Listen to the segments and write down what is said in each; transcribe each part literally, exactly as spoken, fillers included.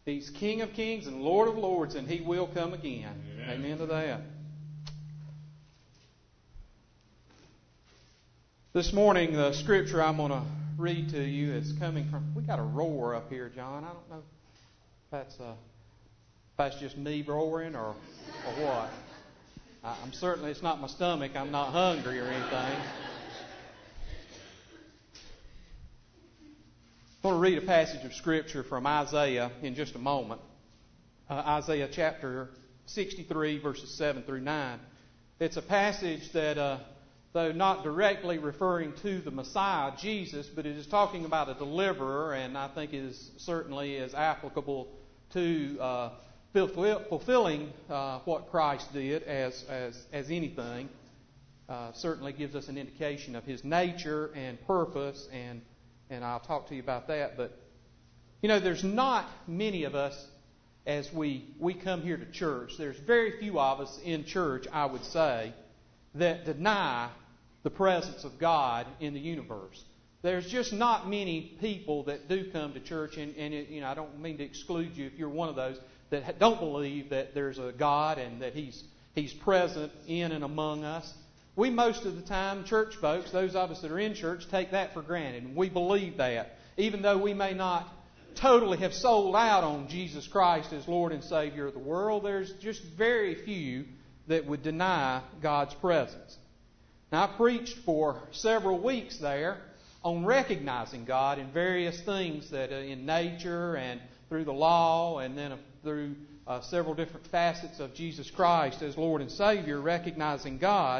He's King of kings and Lord of lords, and He will come again. Amen, Amen to that. This morning, the scripture I'm going to read to you is coming from... We got a roar up here, John. I don't know if that's, uh, if that's just me roaring or, or what. I'm certainly... It's not my stomach. I'm not hungry or anything. I'm going to read a passage of Scripture from Isaiah in just a moment. Uh, Isaiah chapter sixty-three, verses seven through nine. It's a passage that, uh, though not directly referring to the Messiah, Jesus, but it is talking about a deliverer, and I think is certainly is applicable to uh, fulfilling uh, what Christ did as, as, as anything. Uh, certainly gives us an indication of His nature and purpose, and And I'll talk to you about that. But, you know, there's not many of us as we, we come here to church. There's very few of us in church, I would say, that deny the presence of God in the universe. There's just not many people that do come to church. And, and it, you know, I don't mean to exclude you if you're one of those that don't believe that there's a God and that He's He's present in and among us. We, most of the time, church folks, those of us that are in church, take that for granted. And we believe that. Even though we may not totally have sold out on Jesus Christ as Lord and Savior of the world, there's just very few that would deny God's presence. Now, I preached for several weeks there on recognizing God in various things that uh, in nature and through the law and then uh, through uh, several different facets of Jesus Christ as Lord and Savior, recognizing God.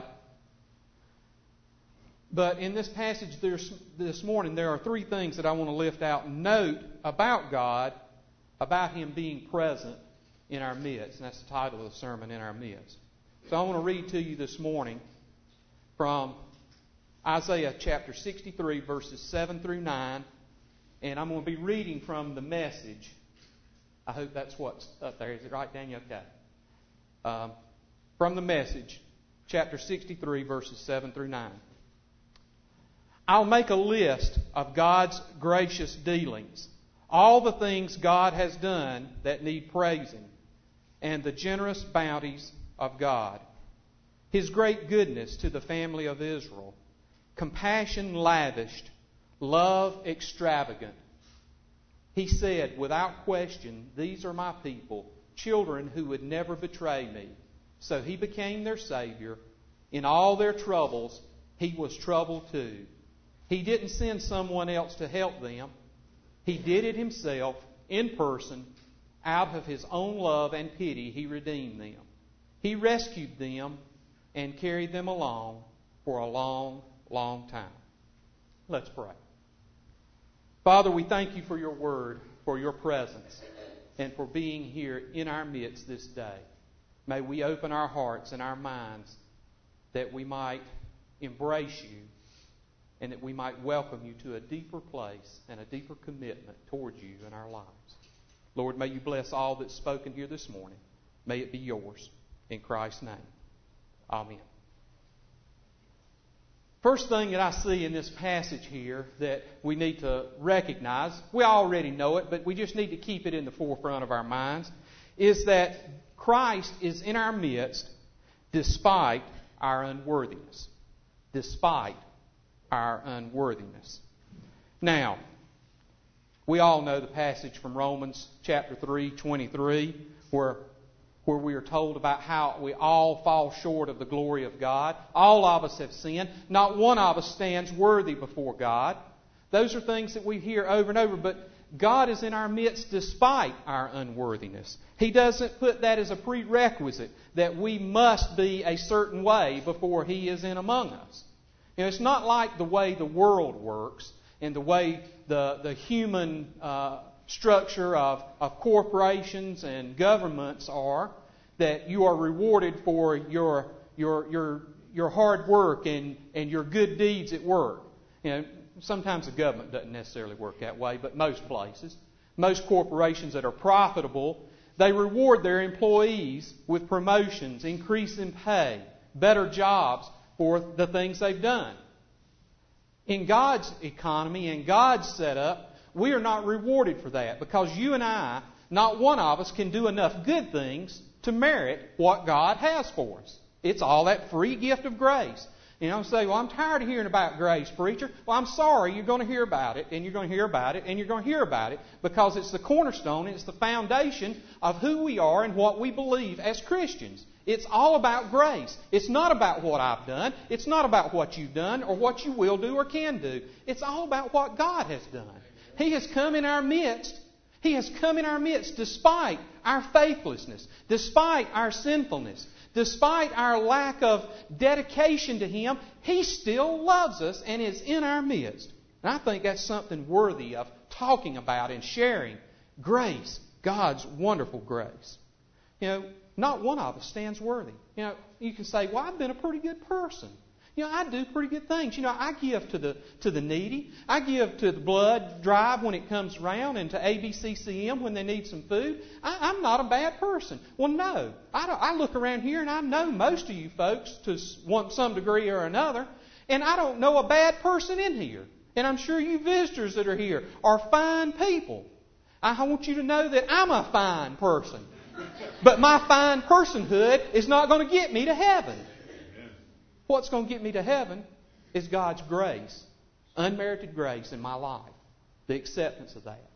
But in this passage this morning, there are three things that I want to lift out and note about God, about Him being present in our midst. And that's the title of the sermon, In Our Midst. So I want to read to you this morning from Isaiah chapter sixty-three, verses seven through nine. And I'm going to be reading from the Message. I hope that's what's up there. Is it right, Daniel? Okay. Um, from the Message, chapter sixty-three, verses seven through nine. I'll make a list of God's gracious dealings, all the things God has done that need praising, and the generous bounties of God. His great goodness to the family of Israel, compassion lavished, love extravagant. He said, without question, these are my people, children who would never betray me. So He became their Savior. In all their troubles, He was troubled too. He didn't send someone else to help them. He did it Himself, in person. Out of His own love and pity, He redeemed them. He rescued them and carried them along for a long, long time. Let's pray. Father, we thank You for Your Word, for Your presence, and for being here in our midst this day. May we open our hearts and our minds that we might embrace You, and that we might welcome You to a deeper place and a deeper commitment towards You in our lives. Lord, may You bless all that's spoken here this morning. May it be Yours. In Christ's name. Amen. First thing that I see in this passage here that we need to recognize, we already know it, but we just need to keep it in the forefront of our minds, is that Christ is in our midst despite our unworthiness. Despite our unworthiness. Now, we all know the passage from Romans chapter three, twenty-three, where, where we are told about how we all fall short of the glory of God. All of us have sinned. Not one of us stands worthy before God. Those are things that we hear over and over, but God is in our midst despite our unworthiness. He doesn't put that as a prerequisite that we must be a certain way before He is in among us. You know, it's not like the way the world works and the way the, the human uh, structure of, of corporations and governments are, that you are rewarded for your your your your hard work and, and your good deeds at work. You know, sometimes the government doesn't necessarily work that way, but most places, most corporations that are profitable, they reward their employees with promotions, increase in pay, better jobs, for the things they've done. In God's economy and God's setup, we are not rewarded for that because you and I Not one of us can do enough good things to merit what God has for us. It's all that free gift of grace. You know, say, well, I'm tired of hearing about grace, preacher. Well, I'm sorry, you're going to hear about it, and you're going to hear about it, and you're going to hear about it, because it's the cornerstone, it's the foundation of who we are and what we believe as Christians. It's all about grace. It's not about what I've done. It's not about what you've done or what you will do or can do. It's all about what God has done. He has come in our midst. He has come in our midst despite our faithlessness, despite our sinfulness, despite our lack of dedication to Him. He still loves us and is in our midst. And I think that's something worthy of talking about and sharing. Grace, God's wonderful grace. You know, not one of us stands worthy. You know, you can say, well, I've been a pretty good person. You know, I do pretty good things. You know, I give to the to the needy. I give to the blood drive when it comes around, and to A B C C M when they need some food. I, I'm not a bad person. Well, no. I, don't, I look around here, and I know most of you folks to one, some degree or another, and I don't know a bad person in here. And I'm sure you visitors that are here are fine people. I want you to know that I'm a fine person. But my fine personhood is not going to get me to heaven. What's going to get me to heaven is God's grace, unmerited grace in my life, the acceptance of that.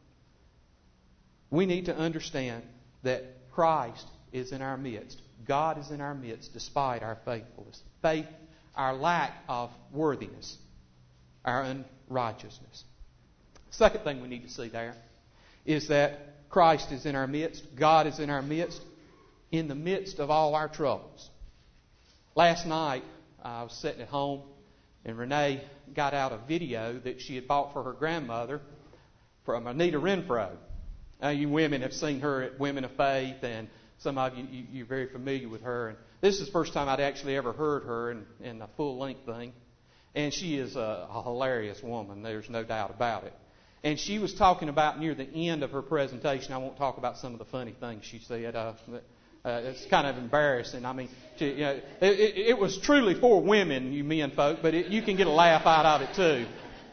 We need to understand that Christ is in our midst. God is in our midst despite our faithfulness, faith, our lack of worthiness, our unrighteousness. Second thing we need to see there is that Christ is in our midst, God is in our midst, in the midst of all our troubles. Last night, uh, I was sitting at home, and Renee got out a video that she had bought for her grandmother from Anita Renfro. Uh, you women have seen her at Women of Faith, and some of you, you, you're very familiar with her. And this is the first time I'd actually ever heard her in, in a full-length thing. And she is a, a hilarious woman, there's no doubt about it. And she was talking about near the end of her presentation, I won't talk about some of the funny things she said, uh, Uh, it's kind of embarrassing. I mean, to, you know, it, it, it was truly for women, you men folk, but it, you can get a laugh out of it too.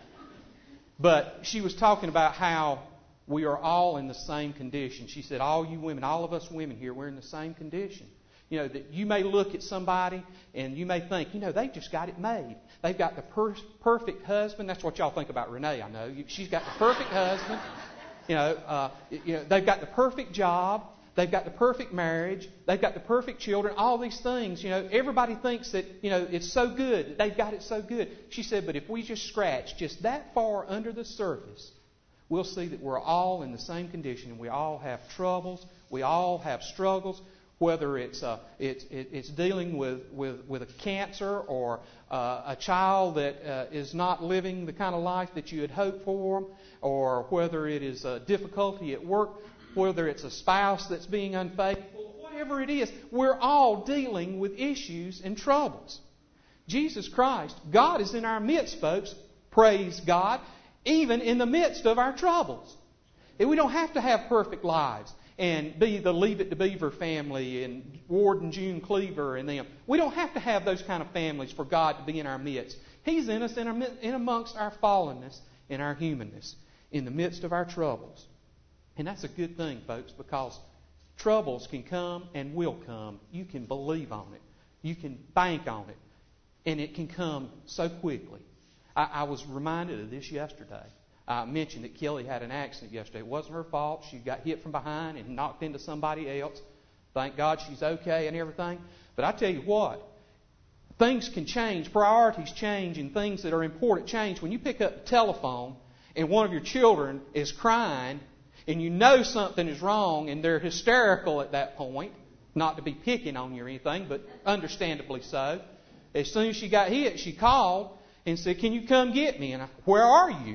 But she was talking about how we are all in the same condition. She said, all you women, all of us women here, we're in the same condition. You know, that you may look at somebody and you may think, you know, they've just got it made. They've got the per- perfect husband. That's what y'all think about Renee, I know. She's got the perfect husband. You know, uh, you know, they've got the perfect job. They've got the perfect marriage. They've got the perfect children. All these things, you know, everybody thinks that, you know, it's so good. They've got it so good. She said, but if we just scratch just that far under the surface, we'll see that we're all in the same condition, and we all have troubles. We all have struggles, whether it's uh, it's it's dealing with, with, with a cancer or uh, a child that uh, is not living the kind of life that you had hoped for them, or whether it is a difficulty at work, whether it's a spouse that's being unfaithful, whatever it is, we're all dealing with issues and troubles. Jesus Christ, God is in our midst, folks. Praise God, even in the midst of our troubles. And we don't have to have perfect lives and be the Leave It to Beaver family and Ward and June Cleaver and them. We don't have to have those kind of families for God to be in our midst. He's in us in, our, in amongst our fallenness and our humanness, in the midst of our troubles. And that's a good thing, folks, because troubles can come and will come. You can believe on it. You can bank on it. And it can come so quickly. I, I was reminded of this yesterday. I mentioned that Kelly had an accident yesterday. It wasn't her fault. She got hit from behind and knocked into somebody else. Thank God she's okay and everything. But I tell you what, things can change. Priorities change, and things that are important change. When you pick up the telephone and one of your children is crying, and you know something is wrong, and they're hysterical at that point, not to be picking on you or anything, but understandably so. As soon as she got hit, she called and said, can you come get me? And I, where are you?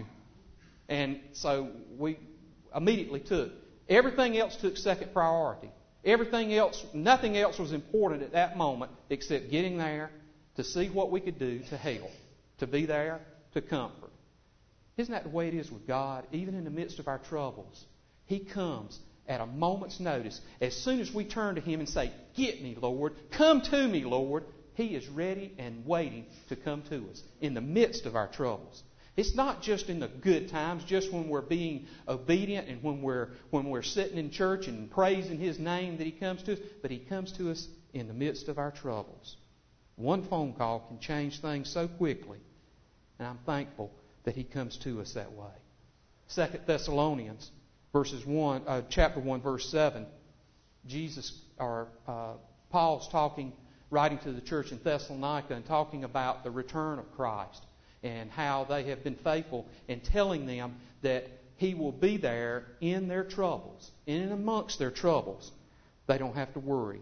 And so we immediately took. Everything else took second priority. Everything else, nothing else was important at that moment except getting there to see what we could do to help, to be there, to comfort. Isn't that the way it is with God? Even in the midst of our troubles, He comes at a moment's notice. As soon as we turn to Him and say, get me, Lord, come to me, Lord, He is ready and waiting to come to us in the midst of our troubles. It's not just in the good times, just when we're being obedient and when we're when we're sitting in church and praising His name that He comes to us, but He comes to us in the midst of our troubles. One phone call can change things so quickly, and I'm thankful that He comes to us that way. Second Thessalonians, verses one, uh, chapter one, verse seven. Jesus or uh, Paul's talking, writing to the church in Thessalonica, and talking about the return of Christ and how they have been faithful, and telling them that He will be there in their troubles, in and amongst their troubles. They don't have to worry.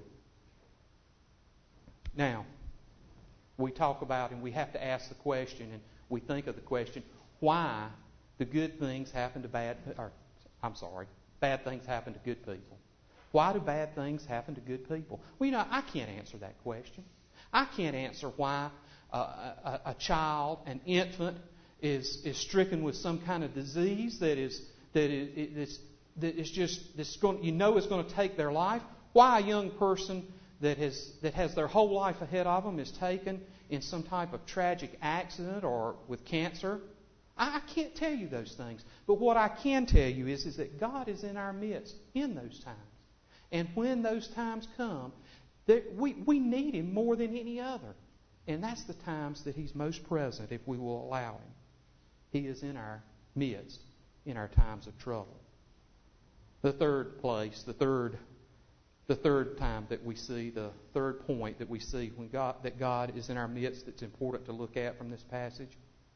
Now, we talk about and we have to ask the question, and we think of the question, why do good things happen to bad, or I'm sorry, bad things happen to good people? Why do bad things happen to good people? Well, you know, I can't answer that question. I can't answer why uh, a, a child, an infant, is is stricken with some kind of disease that is that is that is just that's going, you know, is going to take their life. Why a young person that has that has their whole life ahead of them is taken in some type of tragic accident or with cancer. I, I can't tell you those things. But what I can tell you is, is that God is in our midst in those times. And when those times come, that we, we need Him more than any other. And that's the times that He's most present if we will allow Him. He is in our midst in our times of trouble. The third place, the third the third time that we see, the third point that we see when God, that God is in our midst that's important to look at from this passage,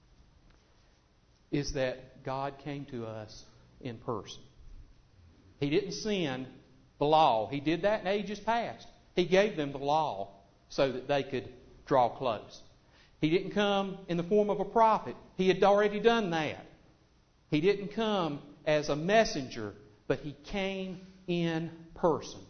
is that God came to us in person. He didn't send the law. He did that in ages past. He gave them the law so that they could draw close. He didn't come in the form of a prophet. He had already done that. He didn't come as a messenger, but He came in person.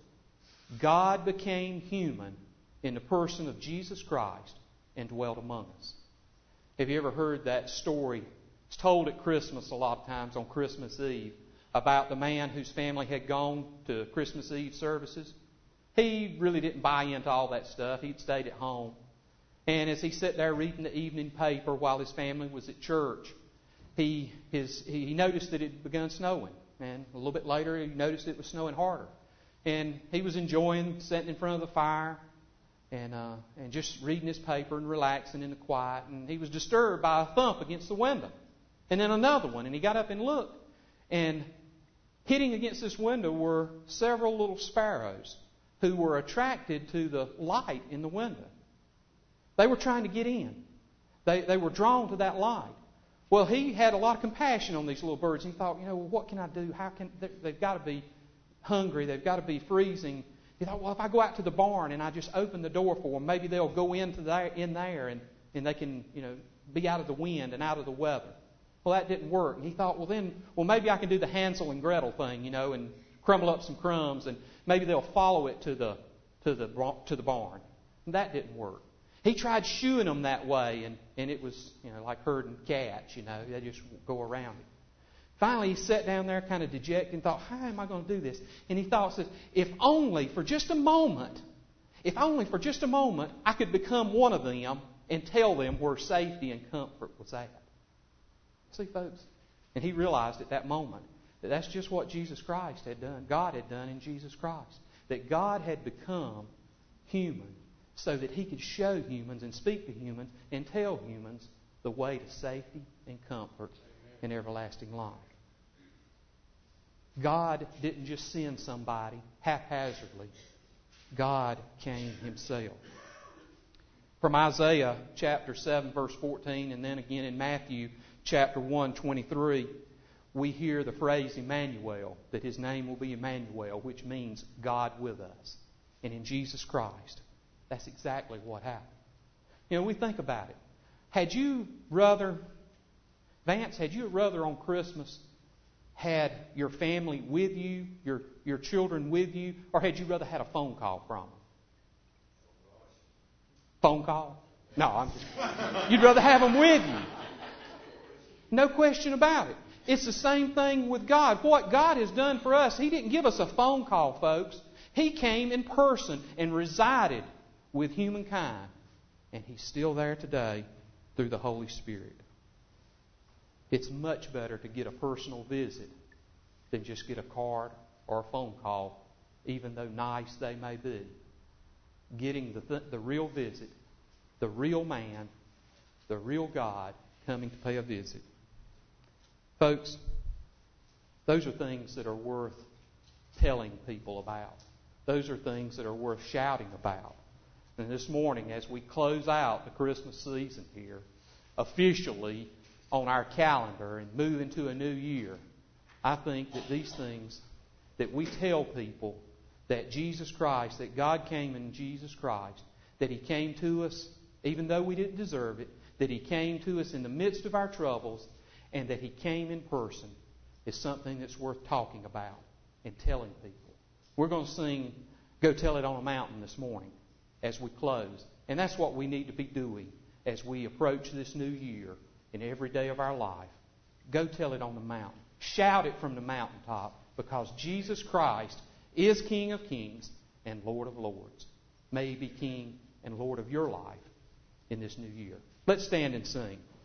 God became human in the person of Jesus Christ and dwelt among us. Have you ever heard that story? It's told at Christmas a lot of times, on Christmas Eve, about the man whose family had gone to Christmas Eve services. He really didn't buy into all that stuff. He'd stayed at home. And as he sat there reading the evening paper while his family was at church, he his he noticed that it had begun snowing. And a little bit later, he noticed it was snowing harder. And he was enjoying sitting in front of the fire and uh, and just reading his paper and relaxing in the quiet. And he was disturbed by a thump against the window. And then another one. And he got up and looked. And hitting against this window were several little sparrows who were attracted to the light in the window. They were trying to get in. They they were drawn to that light. Well, he had a lot of compassion on these little birds. He thought, you know, well, what can I do? How can they've got to be hungry. They've got to be freezing. He thought, well, if I go out to the barn and I just open the door for them, maybe they'll go into there, in there and, and they can, you know, be out of the wind and out of the weather. Well, that didn't work. And he thought, well, then, well, maybe I can do the Hansel and Gretel thing, you know, and crumble up some crumbs and maybe they'll follow it to the to the to the barn. And that didn't work. He tried shooing them that way, and, and it was, you know, like herding cats, you know, they just go around it. Finally, he sat down there kind of dejected and thought, how am I going to do this? And he thought, says, if only for just a moment, if only for just a moment, I could become one of them and tell them where safety and comfort was at. See, folks? And he realized at that moment that that's just what Jesus Christ had done. God had done in Jesus Christ. That God had become human so that He could show humans and speak to humans and tell humans the way to safety and comfort and everlasting life. God didn't just send somebody haphazardly. God came Himself. From Isaiah chapter seven, verse fourteen, and then again in Matthew chapter one, twenty-three, we hear the phrase Emmanuel, that His name will be Emmanuel, which means God with us. And in Jesus Christ, that's exactly what happened. You know, we think about it. Had you rather, Vance, had you rather on Christmas had your family with you, your, your children with you, or had you rather had a phone call from them? Phone call? No, I'm just, you'd rather have them with you. No question about it. It's the same thing with God. What God has done for us, He didn't give us a phone call, folks. He came in person and resided with humankind. And He's still there today through the Holy Spirit. It's much better to get a personal visit than just get a card or a phone call, even though nice they may be. Getting the, th- the real visit, the real man, the real God coming to pay a visit. Folks, those are things that are worth telling people about. Those are things that are worth shouting about. And this morning, as we close out the Christmas season here, officially on our calendar and move into a new year, I think that these things that we tell people that Jesus Christ, that God came in Jesus Christ, that He came to us even though we didn't deserve it, that He came to us in the midst of our troubles, and that He came in person, is something that's worth talking about and telling people. We're going to sing Go Tell It on a Mountain this morning as we close. And that's what we need to be doing as we approach this new year in every day of our life. Go tell it on the mountain. Shout it from the mountaintop, because Jesus Christ is King of kings and Lord of lords. May He be King and Lord of your life in this new year. Let's stand and sing.